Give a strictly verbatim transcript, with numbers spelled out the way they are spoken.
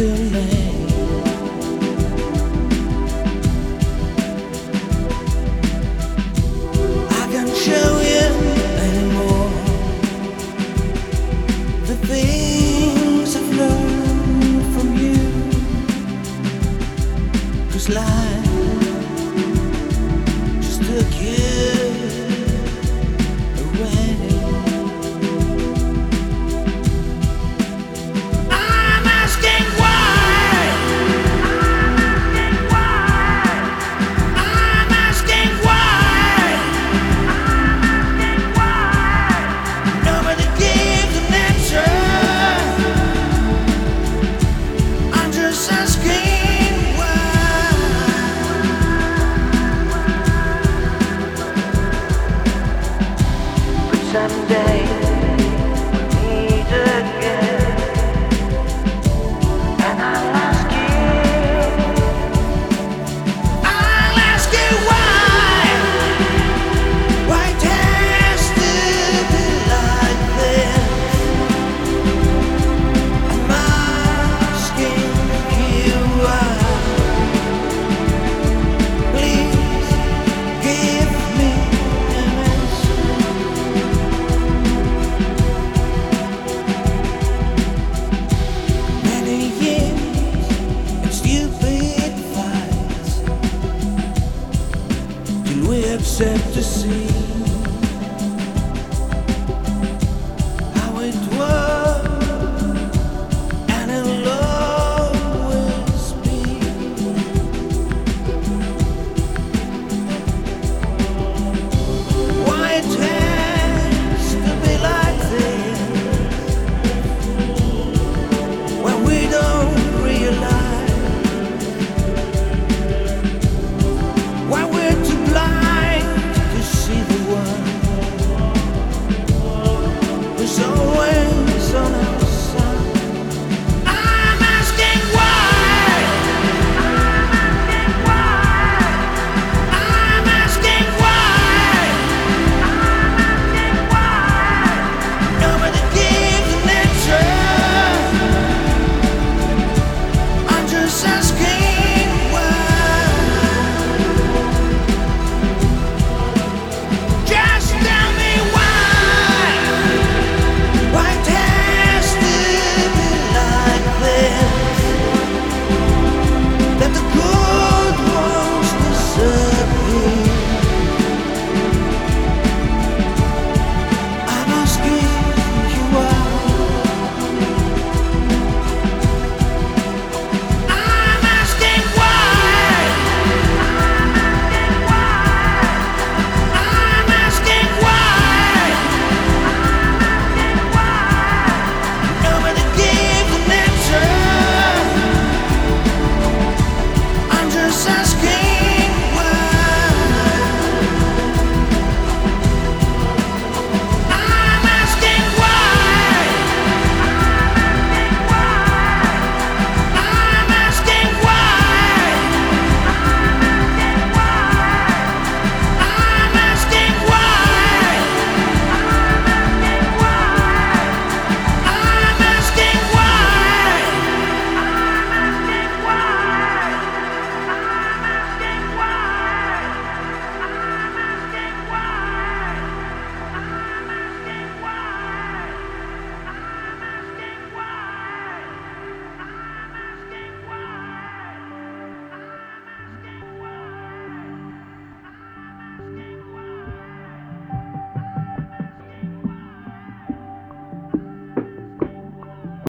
delay. I can't show you anymore the things I've learned from you, 'cause life just took you away. Someday we'll meet again, and I'll ask you, I'll ask you why, why it has to be like this. I'm asking you why. Please give me an answer. We accept to see